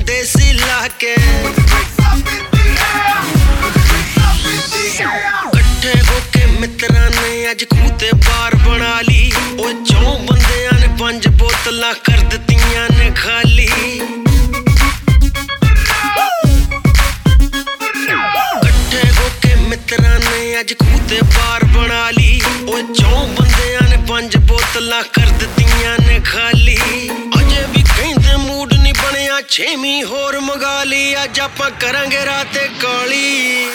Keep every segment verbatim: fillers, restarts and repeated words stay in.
देसी लाके कट्ठे होके मित्रां ने अज खूह ते बार बना ली। ओ चौं बंदियां ने पंज बोतलां कर दित्तियां ने खाली। कट्ठे होके मित्रां ने अज खूह ते बार बना ली। ओ चौं बंदियां ने पंज बोतलां कर दित्तियां ने खाली। अजे भी कहंदे मूड नहीं बनिया छेवीं होर मंगा ली। अज आपां करांगे राते काली।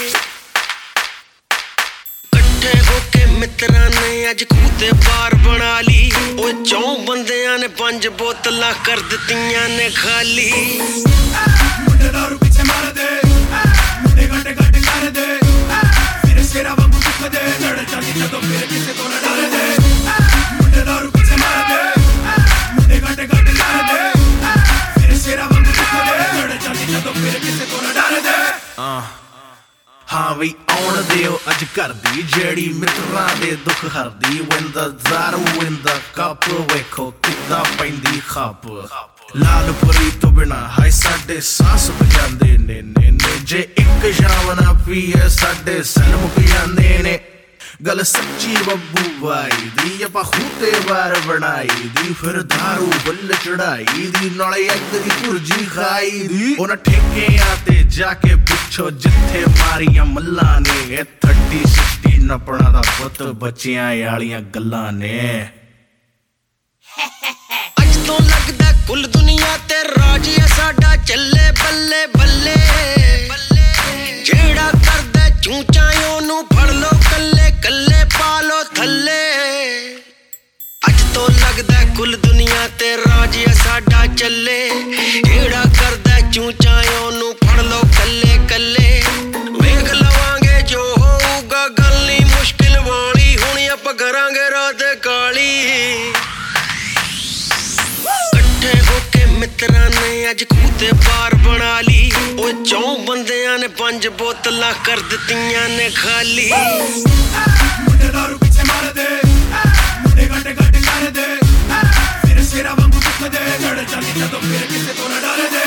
कट्ठे होके मित्रां ने अज खूह ते बार बना ली। ओ चौं बंदियां ने पंज बोतलां कर दित्तियां ने खाली। मुंडे दारू पीछे मार दे, मुंडे घंटे घंटे कर दे, फिर शेरा वांगू दुख दे, लड़ चली जदों फिर किसे को न डर दे। मुंडे दारू पीछे मार दे, मुंडे घंटे घंटे कर दे, फिर शेरा वांगू दुख दे, लड़ चली जदों फिर किसे को न डर दे। हाँ बई आउण दिओ अज घर दी जेड़ी मित्रां दे दुख हरदी। विंदा ज़ारू विंदा कप वेखो किद्दां पैंदी खप। लालपुरी तो बिना हाय साडे सांस बजांदे ने ने ने। जे इक शाम ना पीए साडे सन मुक जांदे ने। गल सच्ची बब्बू बाई दी आपां खूह ते बार बनाई दी। फिर दारू बुल चढ़ाई दी नाले अग दी भुरजी खाई दी। उन्हां ठेकियां ते जाके पुछो जिथे मारियां मल्लां ने। थर्टी सिक्सटी नपणा दा पुत बच्चियां आलियां गल्लां ने। अज तो लगदा कुल दुनिया ते राज है साडा चले बल्ले बल्ले। जेड़ा करदा चूचा ओनू फड़ लो कल्ले कल्ले पालो थल्ले। अज तो लगदा कुल दुनिया ते राज है साडा चले। जेड़ा करदा चूचा ओनू फड़ लो कल्ले कल्ले। वेख लवांगे जो होऊगा गल नहीं मुश्किल वाली। हुण आपां करांगे रात काली। कट्ठे होके मित्रां ने अज खूह ते बार बना ली। ओ चौं बंदियां ने पंज बोतलां कर दित्तियां ने खाली। मुंडे दारू पीछे मार दे, मुंडे घंटे घंटे कर दे, फिर शेरा वांगू दुख दे, लड़ चली जदों फिर किसे को न डर दे।